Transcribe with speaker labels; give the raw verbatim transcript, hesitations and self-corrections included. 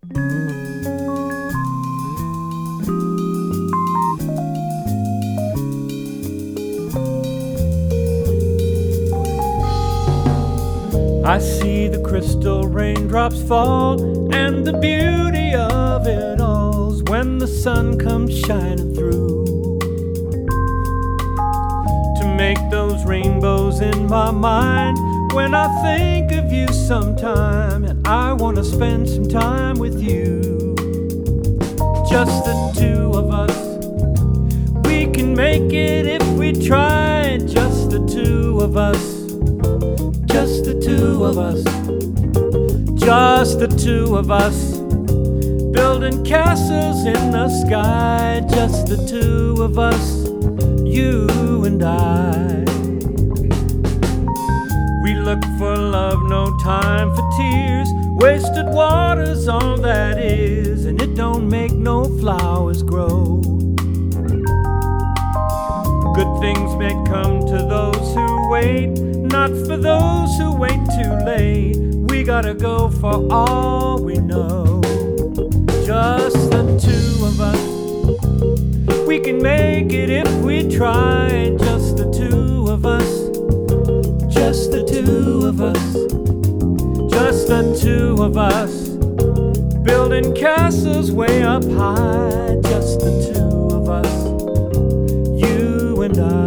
Speaker 1: I see the crystal raindrops fall, and the beauty of it all's when the sun comes shining through to make those rainbows in my mind. When I think of you sometime, and I want to spend some time with you, just the two of us. We can make it if we try, just the two of us. Just the two of us, just the two of us, building castles in the sky. Just the two of us, you and I. We look for love, no time for tears. Wasted water's all that is, and it don't make no flowers grow. Good things may come to those who wait, not for those who wait too late. We gotta go for all we know. Just the two of us. We can make it if we try. Just the two of us. Just the two of us. Just the two of us. Building castles way up high. Just the two of us. You and I.